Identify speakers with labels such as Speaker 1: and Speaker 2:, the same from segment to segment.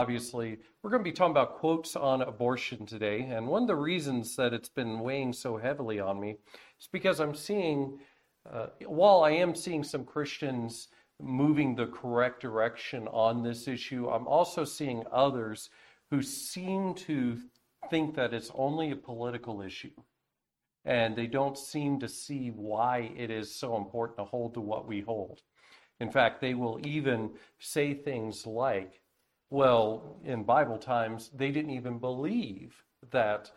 Speaker 1: Obviously, we're going to be talking about quotes on abortion today. And one of the reasons that it's been weighing so heavily on me is because I'm seeing, while I am seeing some Christians moving the correct direction on this issue, I'm also seeing others who seem to think that it's only a political issue. And they don't seem to see why it is so important to hold to what we hold. In fact, they will even say things like, well, in Bible times, they didn't even believe that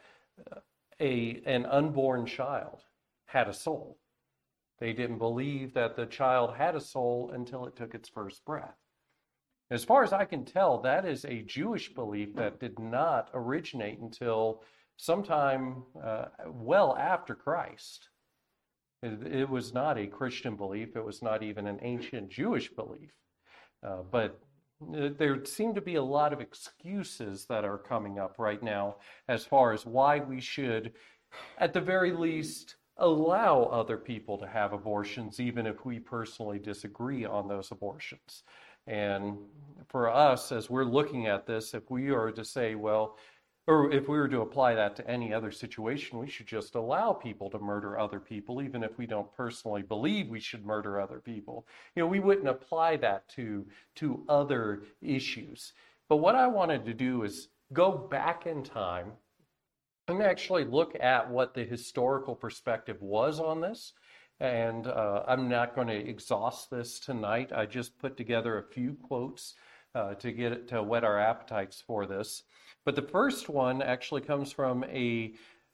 Speaker 1: an unborn child had a soul. They didn't believe that the child had a soul until it took its first breath. As far as I can tell, that is a Jewish belief that did not originate until sometime well after Christ. It was not a Christian belief. It was not even an ancient Jewish belief. But there seem to be a lot of excuses that are coming up right now as far as why we should, at the very least, allow other people to have abortions, even if we personally disagree on those abortions. And for us, as we're looking at this, if we are to say, well, or if we were to apply that to any other situation, we should just allow people to murder other people, even if we don't personally believe we should murder other people. We wouldn't apply that to other issues. But what I wanted to do is go back in time and actually look at what the historical perspective was on this. And I'm not going to exhaust this tonight. I just put together a few quotes to whet our appetites for this. But the first one actually comes from a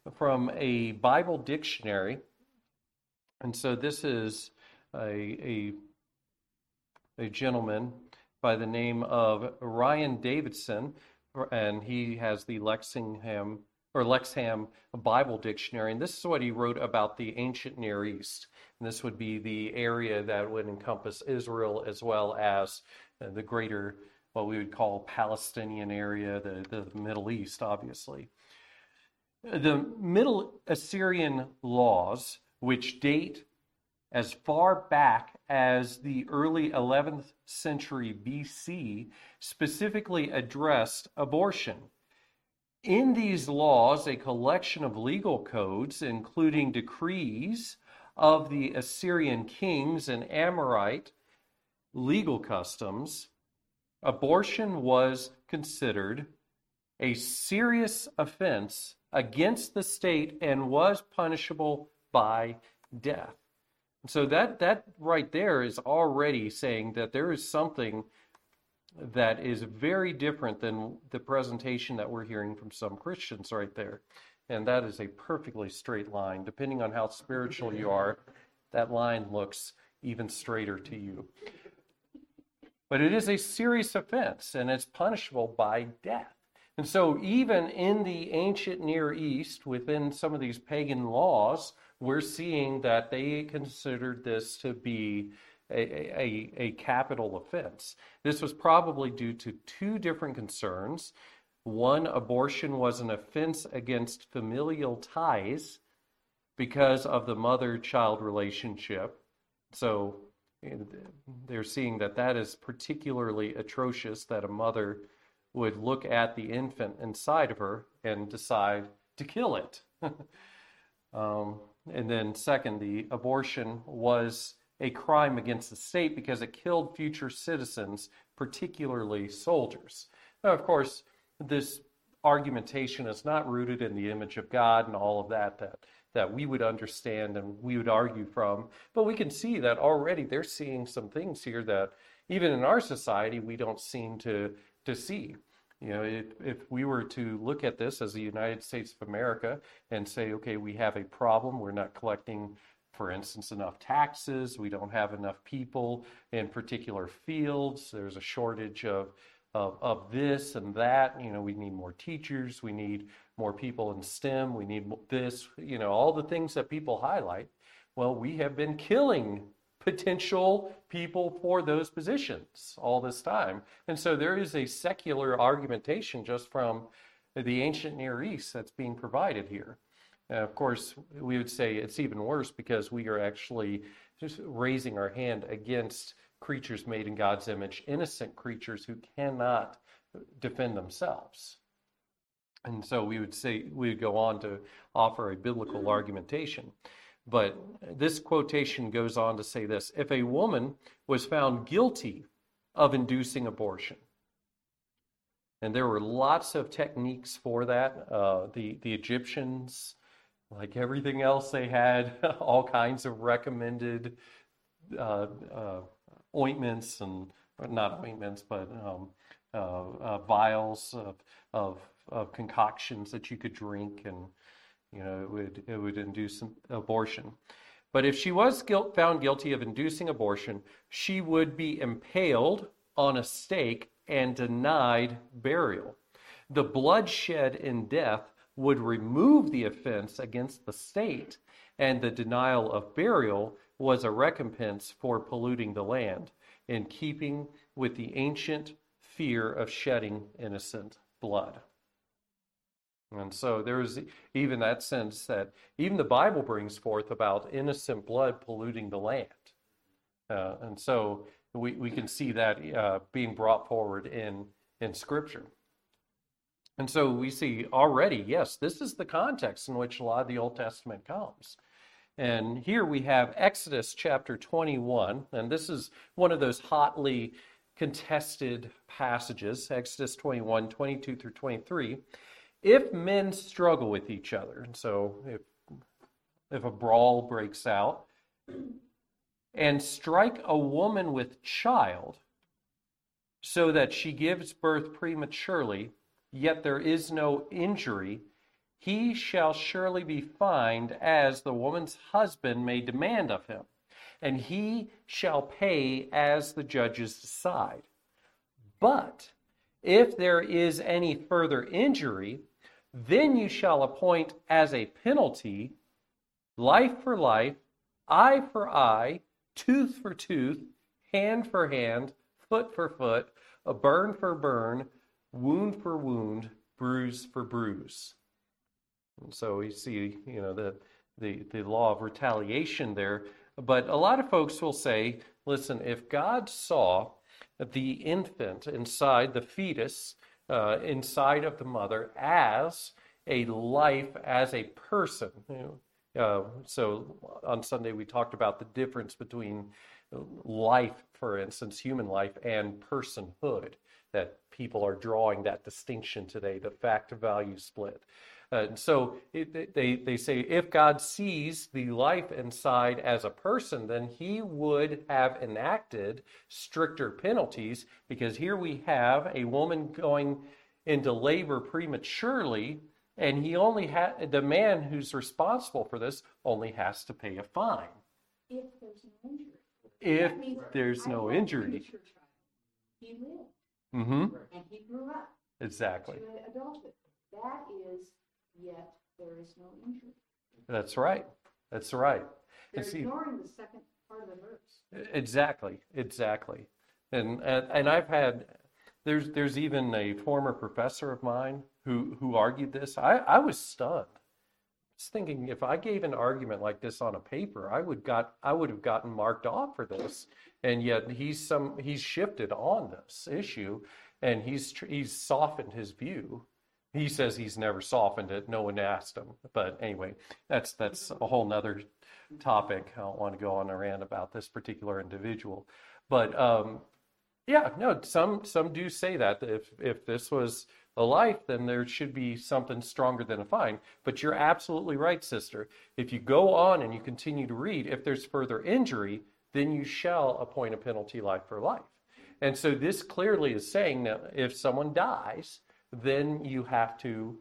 Speaker 1: Bible dictionary. And so this is a gentleman by the name of Ryan Davidson, and he has the Lexham Bible Dictionary, and this is what he wrote about the ancient Near East. And this would be the area that would encompass Israel as well as the greater, what we would call Palestinian area, the Middle East, obviously. The Middle Assyrian laws, which date as far back as the early 11th century BC, specifically addressed abortion. In these laws, a collection of legal codes, including decrees of the Assyrian kings and Amorite legal customs, abortion was considered a serious offense against the state and was punishable by death. So that right there is already saying that there is something that is very different than the presentation that we're hearing from some Christians right there. And that is a perfectly straight line. Depending on how spiritual you are, that line looks even straighter to you. But it is a serious offense, and it's punishable by death. And so even in the ancient Near East, within some of these pagan laws, we're seeing that they considered this to be a capital offense. This was probably due to two different concerns. One, abortion was an offense against familial ties because of the mother-child relationship. So they're seeing that is particularly atrocious, that a mother would look at the infant inside of her and decide to kill it. And then second, the abortion was a crime against the state because it killed future citizens, particularly soldiers. Now, of course, this argumentation is not rooted in the image of God and all of that we would understand and we would argue from. But we can see that already they're seeing some things here that even in our society we don't seem to see. If we were to look at this as the United States of America and say, okay, we have a problem, we're not collecting, for instance, enough taxes, we don't have enough people in particular fields, there's a shortage of this and that, we need more teachers, we need more people in STEM, we need this, all the things that people highlight. Well, we have been killing potential people for those positions all this time. And so there is a secular argumentation just from the ancient Near East that's being provided here. Of course, we would say it's even worse because we are actually just raising our hand against creatures made in God's image, innocent creatures who cannot defend themselves. And so we would go on to offer a biblical argumentation. But this quotation goes on to say this: if a woman was found guilty of inducing abortion, and there were lots of techniques for that. The Egyptians, like everything else, they had all kinds of recommended ointments, and not ointments, but vials of concoctions that you could drink, and it would induce abortion. But if she was found guilty of inducing abortion, she would be impaled on a stake and denied burial. The bloodshed in death would remove the offense against the state, and the denial of burial was a recompense for polluting the land, in keeping with the ancient fear of shedding innocent blood. And so there's even that sense that even the Bible brings forth about innocent blood polluting the land. And so we can see that being brought forward in Scripture. And so we see already, yes, this is the context in which a lot of the Old Testament comes. And here we have Exodus chapter 21, and this is one of those hotly contested passages, Exodus 21, 22 through 23. If men struggle with each other, and so if a brawl breaks out, and strike a woman with child, so that she gives birth prematurely, yet there is no injury, he shall surely be fined as the woman's husband may demand of him, and he shall pay as the judges decide. But if there is any further injury, then you shall appoint as a penalty life for life, eye for eye, tooth for tooth, hand for hand, foot for foot, a burn for burn, wound for wound, bruise for bruise. And so we see, the law of retaliation there. But a lot of folks will say, listen, if God saw the infant inside the fetus, inside of the mother, as a life, as a person. So on Sunday we talked about the difference between life, for instance, human life, and personhood, that people are drawing that distinction today, the fact-value split. So they say if God sees the life inside as a person, then he would have enacted stricter penalties, because here we have a woman going into labor prematurely, and he only the man who's responsible for this only has to pay a fine.
Speaker 2: If there's no injury.
Speaker 1: If there's no injury.
Speaker 2: He lived.
Speaker 1: Mm-hmm.
Speaker 2: And he grew up.
Speaker 1: Exactly.
Speaker 2: To adulthood. That is, yet there is no injury.
Speaker 1: That's right. That's right.
Speaker 2: They're ignoring the second part of the verse.
Speaker 1: Exactly. And I've had, there's even a former professor of mine who argued this. I was stunned. I was thinking, if I gave an argument like this on a paper, I would have gotten marked off for this. And yet he's shifted on this issue, and he's softened his view. He says he's never softened it. No one asked him. But anyway, that's a whole nother topic. I don't want to go on a rant about this particular individual. But some do say that if this was a life, then there should be something stronger than a fine. But you're absolutely right, sister. If you go on and you continue to read, if there's further injury, then you shall appoint a penalty life for life. And so this clearly is saying that if someone dies, then you have to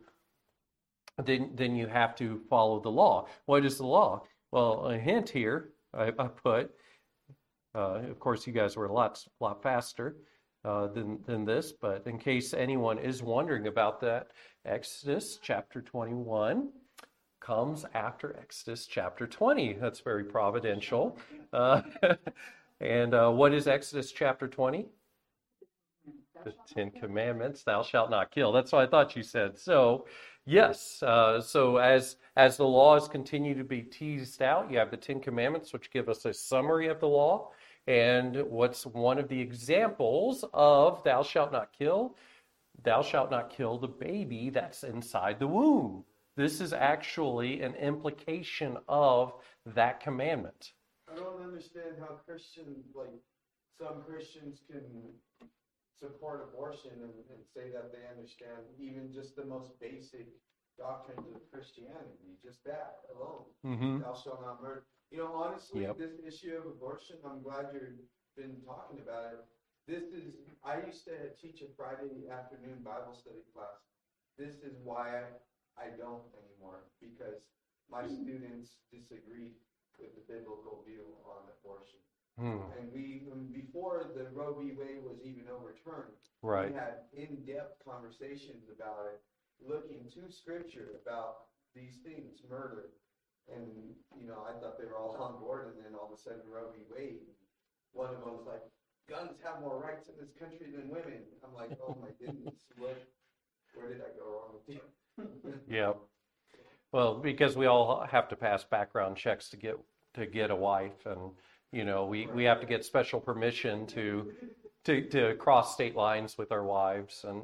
Speaker 1: follow the law. What is the law? Well, a hint here I put. Of course, you guys were a lot faster than this, but in case anyone is wondering about that, Exodus chapter 21 comes after Exodus chapter 20. That's very providential. And what is Exodus chapter 20? The Ten Commandments, thou shalt not kill. That's what I thought you said. So, yes. So as the laws continue to be teased out, you have the Ten Commandments, which give us a summary of the law. And what's one of the examples of thou shalt not kill? thou shalt not kill the baby that's inside the womb. This is actually an implication of that commandment.
Speaker 3: I don't understand how some Christians can support abortion and say that they understand even just the most basic doctrines of Christianity, just that alone.
Speaker 1: Mm-hmm.
Speaker 3: Thou shalt not murder. Honestly,
Speaker 1: Yep.
Speaker 3: This issue of abortion, I'm glad you've been talking about it. I used to teach a Friday afternoon Bible study class. This is why I don't anymore, because my students disagreed with the biblical view on abortion. And before the Roe v. Wade was even overturned,
Speaker 1: Right.
Speaker 3: we had in-depth conversations about it, looking to Scripture about these things, murder. And, I thought they were all on board, and then all of a sudden Roe v. Wade, one of them was like, guns have more rights in this country than women. I'm like, oh my goodness, where did I go wrong with you?
Speaker 1: Yeah. Well, because we all have to pass background checks to get a wife, and we have to get special permission to cross state lines with our wives, and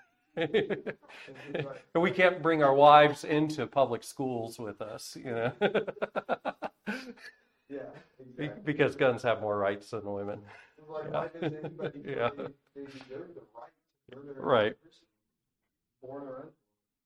Speaker 1: and we can't bring our wives into public schools with us,
Speaker 3: Yeah, exactly.
Speaker 1: because guns have more rights than women.
Speaker 3: Like, why does anybody feel
Speaker 1: Yeah.
Speaker 3: they deserve the right to murder
Speaker 1: Right.
Speaker 3: another person, born or unborn?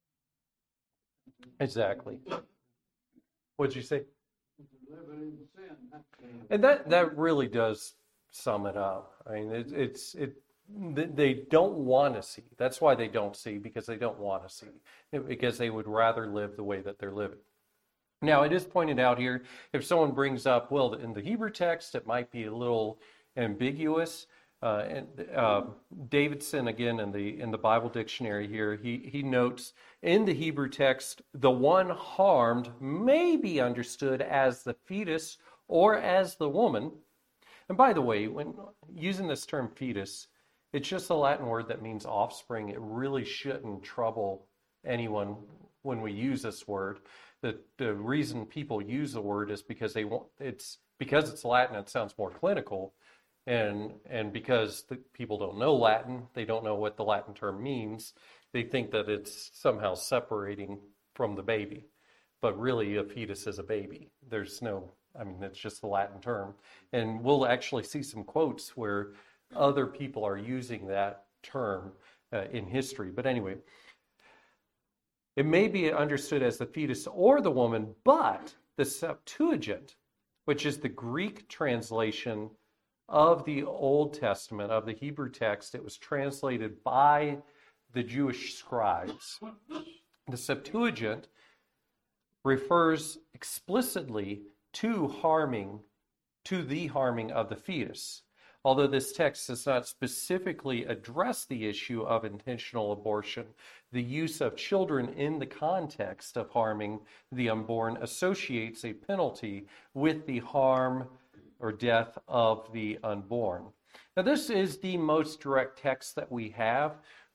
Speaker 1: Exactly. What'd you say?
Speaker 4: Living in sin.
Speaker 1: And that really does sum it up. I mean, they don't want to see. That's why they don't see, because they don't want to see, because they would rather live the way that they're living. Now, it is pointed out here, if someone brings up, well, in the Hebrew text, it might be a little ambiguous. And Davidson, again, in the Bible dictionary here, he notes, in the Hebrew text, the one harmed may be understood as the fetus or as the woman. And by the way, when using this term fetus, it's just a Latin word that means offspring. It really shouldn't trouble anyone when we use this word. The reason people use the word is because because it's Latin, it sounds more clinical. And because the people don't know Latin, they don't know what the Latin term means, they think that it's somehow separating from the baby. But really, a fetus is a baby. It's just the Latin term. And we'll actually see some quotes where other people are using that term in history. But anyway, it may be understood as the fetus or the woman, but the Septuagint, which is the Greek translation of the Old Testament, of the Hebrew text, it was translated by the Jewish scribes. The Septuagint refers explicitly to the harming of the fetus. Although this text does not specifically address the issue of intentional abortion, the use of children in the context of harming the unborn associates a penalty with the harm or death of the unborn. Now, this is the most direct text that we have.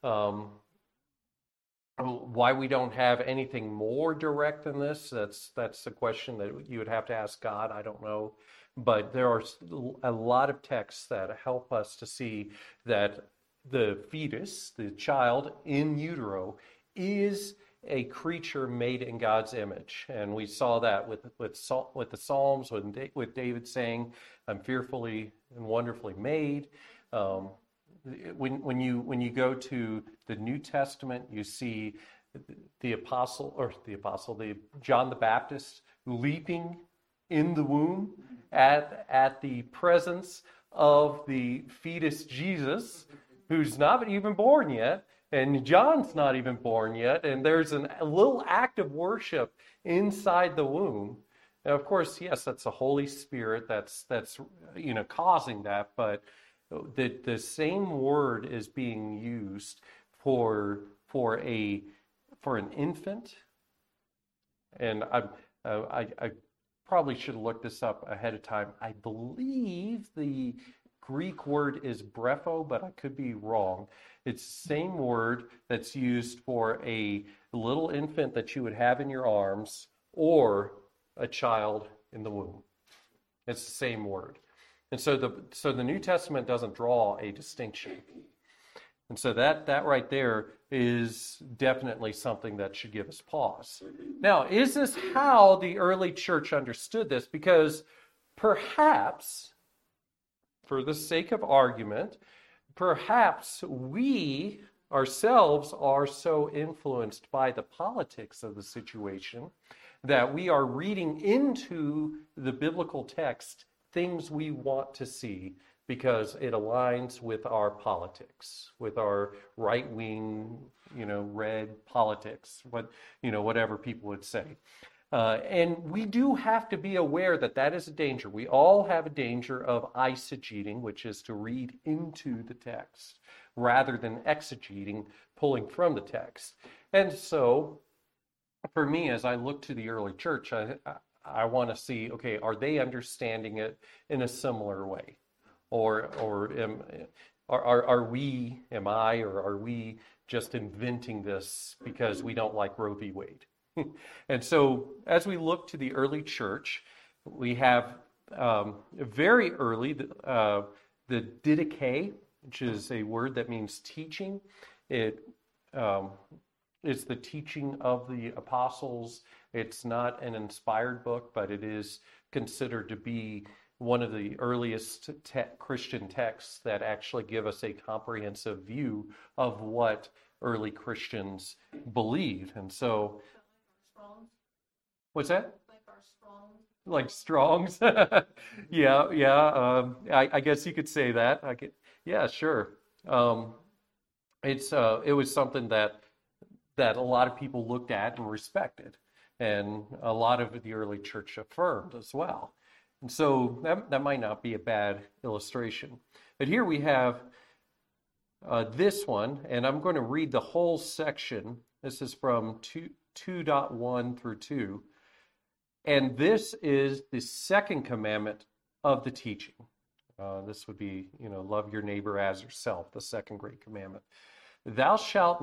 Speaker 1: Why we don't have anything more direct than this, that's a question that you would have to ask God. I don't know. But there are a lot of texts that help us to see that the fetus, the child in utero, is a creature made in God's image. And we saw that with the Psalms, with David saying, I'm fearfully and wonderfully made. When you go to the New Testament, you see John the Baptist leaping in the womb at the presence of the fetus Jesus, who's not even born yet, and John's not even born yet, and there's a little act of worship inside the womb. And of course, yes, that's the Holy Spirit that's causing that, but the same word is being used for an infant. And I probably should have looked this up ahead of time. I believe the Greek word is brepho, but I could be wrong. It's the same word that's used for a little infant that you would have in your arms or a child in the womb. It's the same word. And so the New Testament doesn't draw a distinction. And so that right there is definitely something that should give us pause. Now, is this how the early church understood this? Because perhaps, for the sake of argument, perhaps we ourselves are so influenced by the politics of the situation that we are reading into the biblical text things we want to see because it aligns with our politics, with our right-wing, red politics, whatever people would say. And we do have to be aware that that is a danger. We all have a danger of eisegeting, which is to read into the text, rather than exegeting, pulling from the text. And so, for me, as I look to the early church, I want to see, okay, are they understanding it in a similar way? Or are we just inventing this because we don't like Roe v. Wade? And so as we look to the early church, we have very early the didache, which is a word that means teaching. It is the teaching of the apostles. It's not an inspired book, but it is considered to be one of the earliest Christian texts that actually give us a comprehensive view of what early Christians believe. And so, what's that? Like Strong's? Yeah. I guess you could say that. Yeah, sure. It was something that a lot of people looked at and respected, and a lot of the early church affirmed as well. And so that might not be a bad illustration. But here we have this one, and I'm going to read the whole section. This is from 2.1 through 2. And this is the second commandment of the teaching. This would be, love your neighbor as yourself, the second great commandment. Thou shalt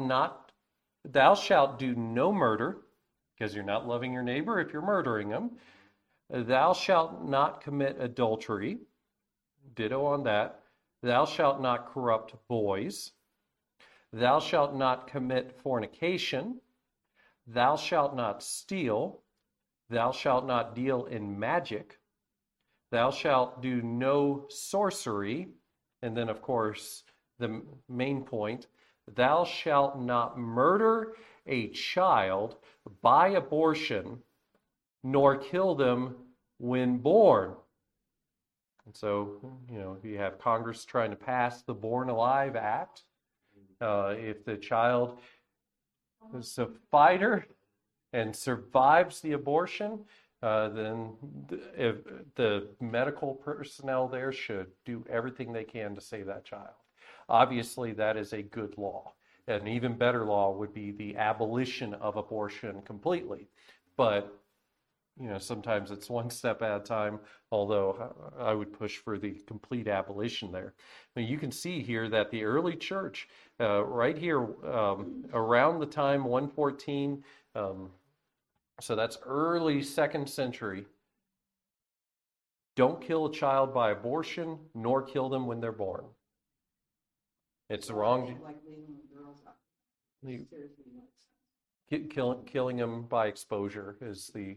Speaker 1: do no murder, because you're not loving your neighbor if you're murdering him. Thou shalt not commit adultery. Ditto on that. Thou shalt not corrupt boys. Thou shalt not commit fornication. Thou shalt not steal. Thou shalt not deal in magic. Thou shalt do no sorcery. And then, of course, the main point, thou shalt not murder a child by abortion, nor kill them when born. And so, you have Congress trying to pass the Born Alive Act. If the child is a fighter and survives the abortion, then if the medical personnel there should do everything they can to save that child. Obviously, that is a good law. An even better law would be the abolition of abortion completely. But, sometimes it's one step at a time, although I would push for the complete abolition there. You can see here that the early church, right here, around the time 114, so that's early 2nd century, don't kill a child by abortion, nor kill them when they're born. It's wrong.
Speaker 2: Like leaving the girls up.
Speaker 1: The-
Speaker 2: Seriously, no sense.
Speaker 1: Killing them by exposure is the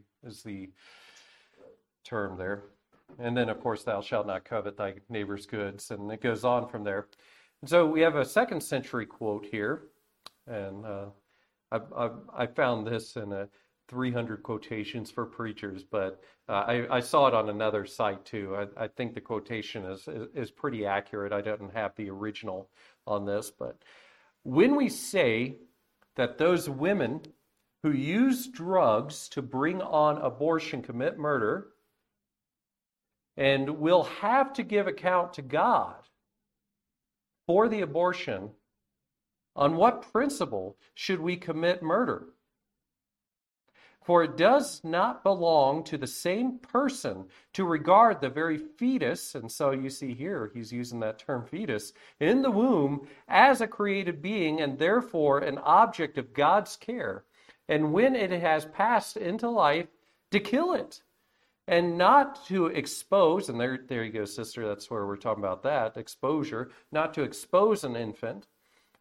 Speaker 1: term there. And then, of course, thou shalt not covet thy neighbor's goods, and it goes on from there. And so we have a 2nd century quote here, and I found this in a 300 quotations for preachers, but I saw it on another site too. I think the quotation is pretty accurate. I don't have the original on this, but when we say that those women who use drugs to bring on abortion commit murder and will have to give account to God for the abortion, on what principle should we commit murder? For it does not belong to the same person to regard the very fetus, and so you see here, he's using that term fetus, in the womb as a created being and therefore an object of God's care. And when it has passed into life, to kill it. And not to expose, and there you go, sister, that's where we're talking about that, exposure, not to expose an infant,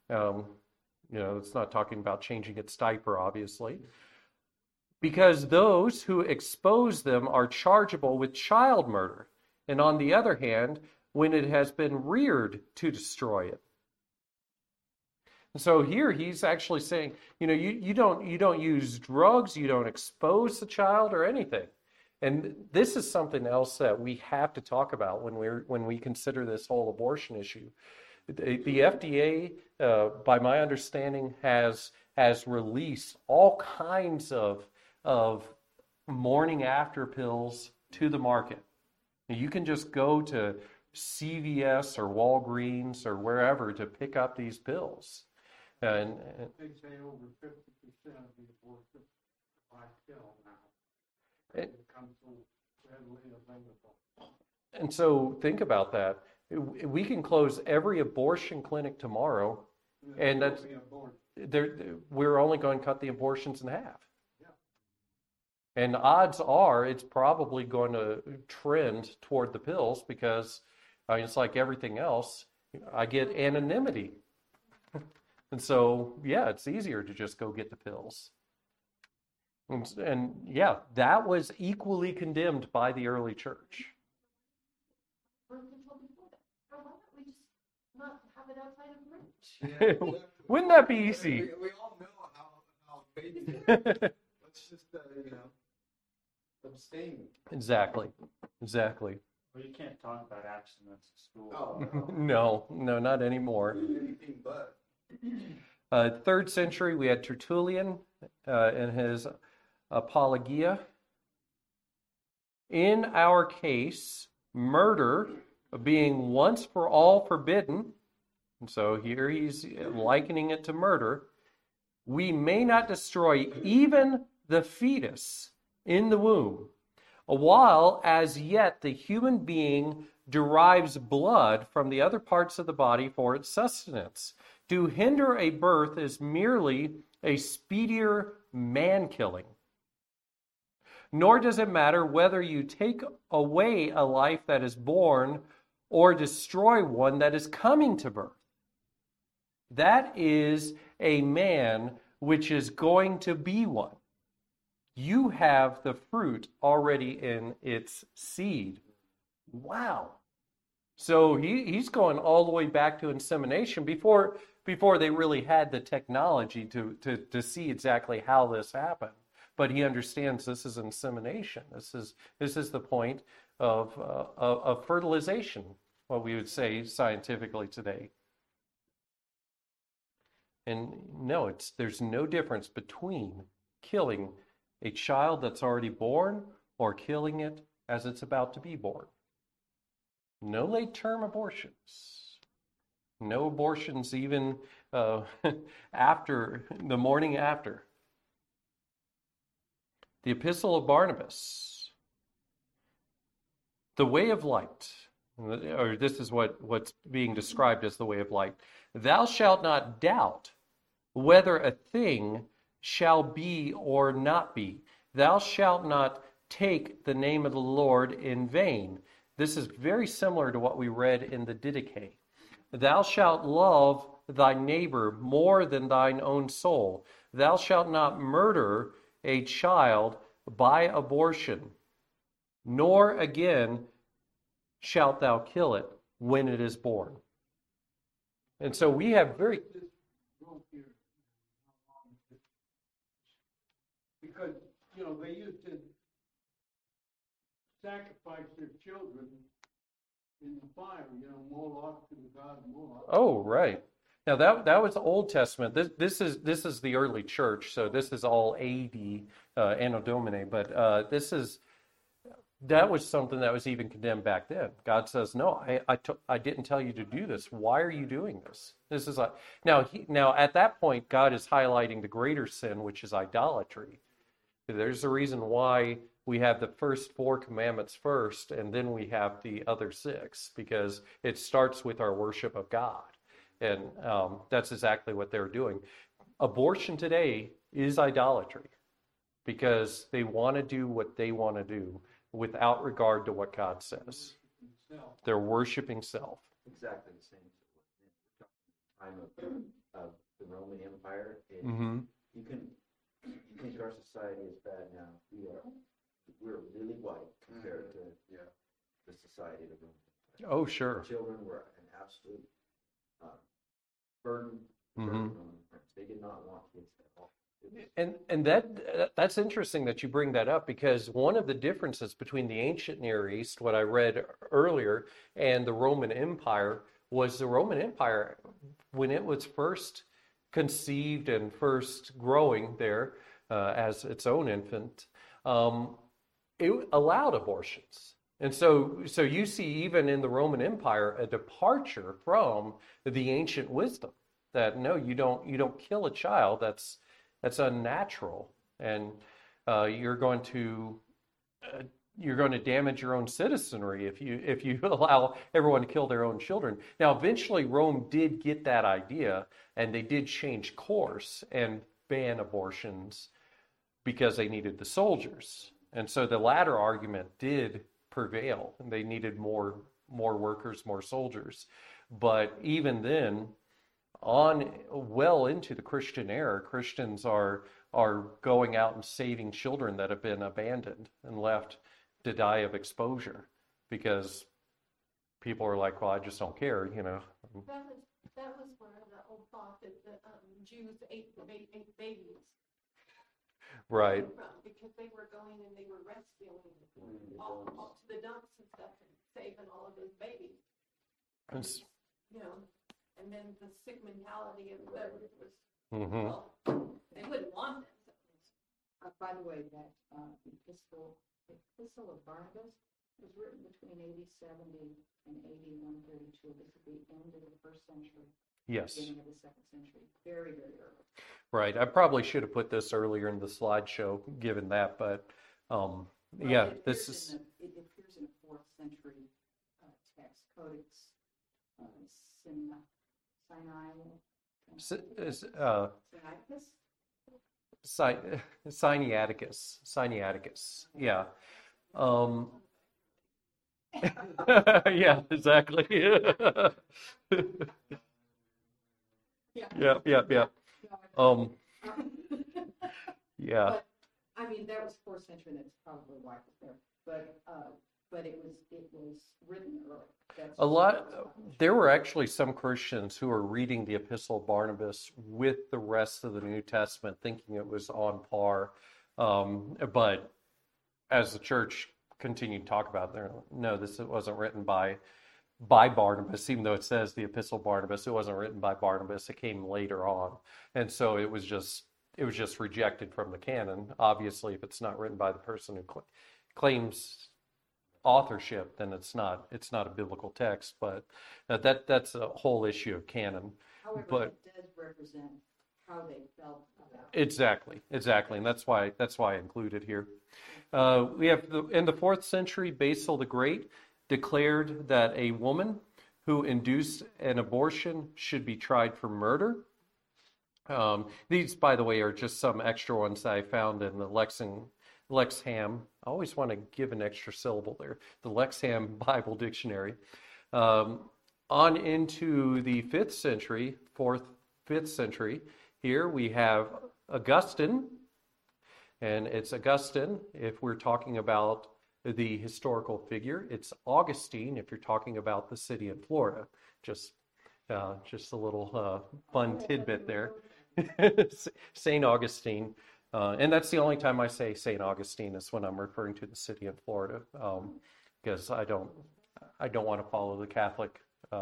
Speaker 1: It's not talking about changing its diaper, obviously. Because those who expose them are chargeable with child murder, and on the other hand, when it has been reared to destroy it. And so here he's actually saying, you don't use drugs, you don't expose the child or anything. And this is something else that we have to talk about when we consider this whole abortion issue. The FDA, by my understanding, has released all kinds of morning after pills to the market. You can just go to CVS or Walgreens or wherever to pick up these pills. And
Speaker 4: They say over 50% of the abortions by pill now.
Speaker 1: It
Speaker 4: becomes so readily available.
Speaker 1: And so think about that. We can close every abortion clinic tomorrow, and that's we're only going to cut the abortions in half.
Speaker 4: Yeah.
Speaker 1: And odds are it's probably going to trend toward the pills because it's like everything else. I get anonymity. And so, yeah, it's easier to just go get the pills. And yeah, that was equally condemned by the early church.
Speaker 2: Birth control before that. Or why don't we just not have it outside of marriage?
Speaker 1: Wouldn't that be easy?
Speaker 3: We all know how basic. Let's just, abstain.
Speaker 1: Exactly.
Speaker 5: Well, you can't talk about abstinence at school.
Speaker 3: Oh,
Speaker 1: No, not anymore.
Speaker 3: anything but.
Speaker 1: 3rd century, we had Tertullian in his Apologia. In our case, murder being once for all forbidden, and so here he's likening it to murder, we may not destroy even the fetus in the womb, while as yet the human being derives blood from the other parts of the body for its sustenance. To hinder a birth is merely a speedier man-killing. Nor does it matter whether you take away a life that is born or destroy one that is coming to birth. That is a man which is going to be one. You have the fruit already in its seed. Wow. So he's going all the way back to insemination before they really had the technology to see exactly how this happened. But he understands this is insemination. This is the point of fertilization, what we would say scientifically today. And no, there's no difference between killing a child that's already born or killing it as it's about to be born. No late-term abortions. No abortions even after the morning after. The Epistle of Barnabas. The way of light, or this is what's being described as the way of light. Thou shalt not doubt whether a thing shall be or not be. Thou shalt not take the name of the Lord in vain. This is very similar to what we read in the Didache. Thou shalt love thy neighbor more than thine own soul. Thou shalt not murder a child by abortion, nor again shalt thou kill it when it is born. And so we have very...
Speaker 4: Because, they used to sacrifice their children in the fire, Moloch to the god Moloch.
Speaker 1: Oh, right. Now that was the Old Testament. This is the early church, so this is all AD, Anno Domini. But that was something that was even condemned back then. God says, "No, I didn't tell you to do this. Why are you doing this?" This is now at that point, God is highlighting the greater sin, which is idolatry. There's a reason why we have the first 4 commandments first, and then we have the other 6, because it starts with our worship of God. And that's exactly what they're doing. Abortion today is idolatry because they want to do what they want to do without regard to what God says. They're worshiping self.
Speaker 3: Exactly the same time
Speaker 6: of the Roman Empire.
Speaker 1: Mm-hmm.
Speaker 6: You can think our society is bad now. We're really white compared to the society of the Roman Empire.
Speaker 1: Oh, sure.
Speaker 6: Children were an absolute burden for
Speaker 1: Mm-hmm.
Speaker 6: the Roman prince. They did not want kids at all.
Speaker 1: And that's interesting that you bring that up, because one of the differences between the ancient Near East, what I read earlier, and the Roman Empire was the Roman Empire, when it was first conceived and first growing there as its own infant, it allowed abortions. And so you see even in the Roman Empire a departure from the ancient wisdom that no, you don't kill a child. That's unnatural, and you're going to damage your own citizenry if you allow everyone to kill their own children. Now, eventually, Rome did get that idea, and they did change course and ban abortions because they needed the soldiers, and so the latter argument did prevail, and they needed more workers, more soldiers. But even then, on well into the Christian era, Christians are going out and saving children that have been abandoned and left to die of exposure because people are like, well, I just don't care,
Speaker 2: That was where the old thought that the Jews ate babies
Speaker 1: Right.
Speaker 2: came from, because they were going and they were rescuing all to the dumps and stuff and saving all of those babies. And then the sick mentality of whatever it was,
Speaker 1: Mm-hmm.
Speaker 2: well, they wouldn't want them.
Speaker 7: By the way, that epistle of Barnabas was written between AD 70 and AD 132. This is the end of the first century,
Speaker 1: Yes.
Speaker 7: beginning of the second century. Very, very early.
Speaker 1: Right. I probably should have put this earlier in the slideshow, given that, but yeah,
Speaker 7: It
Speaker 1: this
Speaker 7: appears
Speaker 1: is.
Speaker 7: it appears in a 4th century text, Codex
Speaker 1: Sinaiticus. Sinaiticus. Yeah. Yeah, exactly. Yeah. Yeah. Yeah.
Speaker 7: But I mean, that was 4th century. That's probably why it was there. But it was written early.
Speaker 1: There were actually some Christians who were reading the Epistle of Barnabas with the rest of the New Testament, thinking it was on par. But as the church continued to talk about it, no, this wasn't written by Barnabas, even though it says the Epistle of Barnabas. It wasn't written by Barnabas. It came later on, and so it was just rejected from the canon. Obviously, if it's not written by the person who claims authorship, then it's not a biblical text. But that's a whole issue of canon.
Speaker 7: However, it does represent how they felt about it.
Speaker 1: Exactly, and that's why I included here. We have in the 4th century, Basil the Great declared that a woman who induced an abortion should be tried for murder. These, by the way, are just some extra ones that I found in the Lexham. I always want to give an extra syllable there. The Lexham Bible Dictionary. On into the 5th century, 5th century. Here we have Augustine, and it's Augustine if we're talking about the historical figure. It's Augustine if you're talking about the city in Florida. Just a little fun tidbit there. St. Augustine. And that's the only time I say St. Augustine is when I'm referring to the city in Florida, because I don't want to follow the Catholic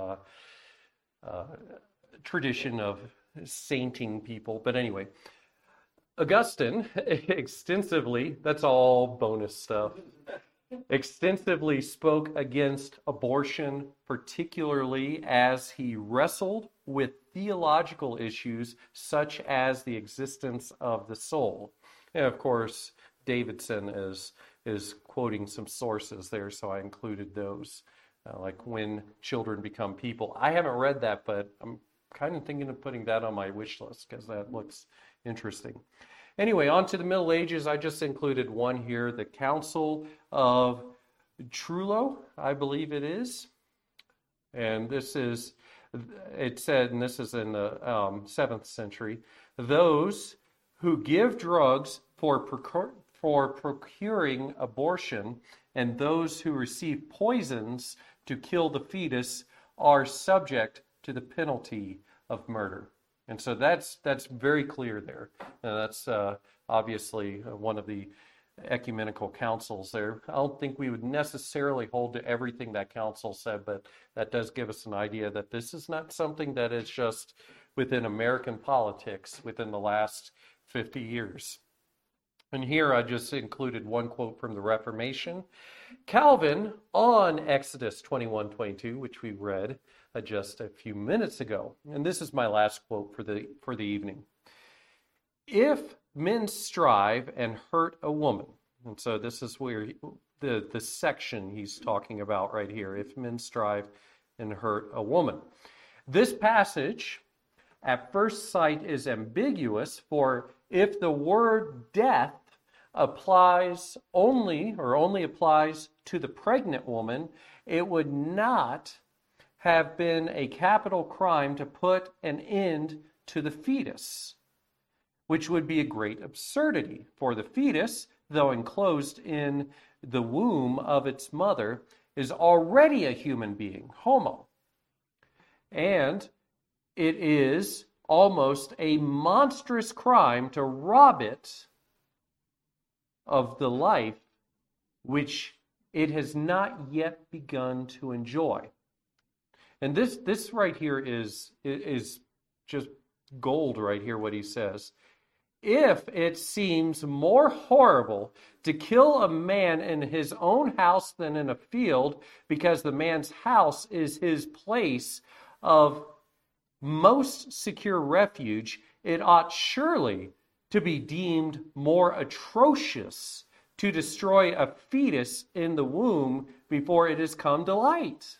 Speaker 1: tradition of sainting people. But anyway, Augustine extensively, that's all bonus stuff, extensively spoke against abortion, particularly as he wrestled with theological issues such as the existence of the soul. And of course, Davidson is quoting some sources there, so I included those, like When Children Become People. I haven't read that, but I'm kind of thinking of putting that on my wish list because that looks interesting. Anyway, on to the Middle Ages. I just included one here, the Council of Trullo, I believe it is. And this is It said, and this is in the 7th century, those who give drugs for procuring abortion and those who receive poisons to kill the fetus are subject to the penalty of murder. And so that's very clear there. And that's obviously one of the ecumenical councils there. I don't think we would necessarily hold to everything that council said, but that does give us an idea that this is not something that is just within American politics within the last 50 years. And here I just included one quote from the Reformation. Calvin on Exodus 21:22, which we read just a few minutes ago. And this is my last quote for the evening. If men strive and hurt a woman, and so this is where the section he's talking about right here, if men strive and hurt a woman. This passage at first sight is ambiguous, for if the word death applies only applies to the pregnant woman, it would not have been a capital crime to put an end to the fetus, which would be a great absurdity, for the fetus, though enclosed in the womb of its mother, is already a human being, homo. And it is almost a monstrous crime to rob it of the life which it has not yet begun to enjoy. And this right here is just gold right here, what he says. If it seems more horrible to kill a man in his own house than in a field, because the man's house is his place of most secure refuge, it ought surely to be deemed more atrocious to destroy a fetus in the womb before it has come to light.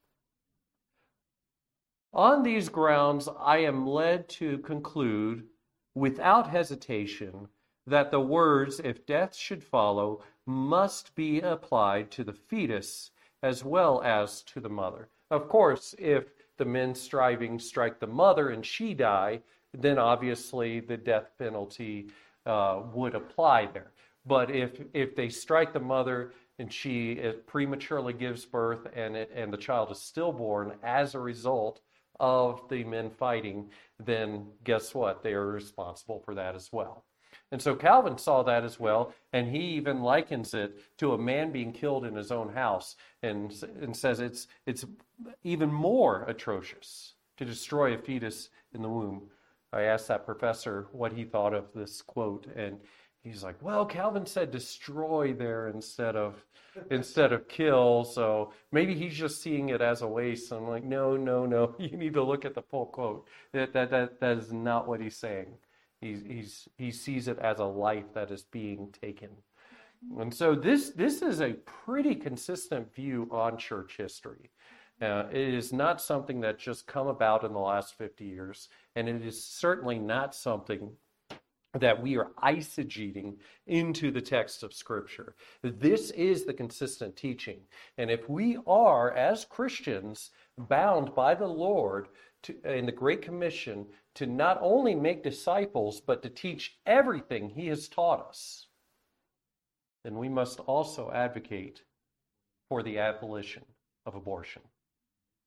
Speaker 1: On these grounds, I am led to conclude without hesitation that the words, if death should follow, must be applied to the fetus as well as to the mother. Of course, if the men striving strike the mother and she die, then obviously the death penalty would apply there. But if they strike the mother and she prematurely gives birth and the child is stillborn as a result of the men fighting, then guess what? They are responsible for that as well. And so Calvin saw that as well, and he even likens it to a man being killed in his own house, and says it's even more atrocious to destroy a fetus in the womb. I asked that professor what he thought of this quote, and he's like, well, Calvin said destroy there instead of kill, so maybe he's just seeing it as a waste. I'm like, no, you need to look at the full quote. That is not what he's saying. He sees it as a life that is being taken. And so this is a pretty consistent view on church history. It is not something that just come about in the last 50 years, and it is certainly not something that we are eisegeting into the text of Scripture. This is the consistent teaching. And if we are, as Christians, bound by the Lord in the Great Commission to not only make disciples, but to teach everything He has taught us, then we must also advocate for the abolition of abortion.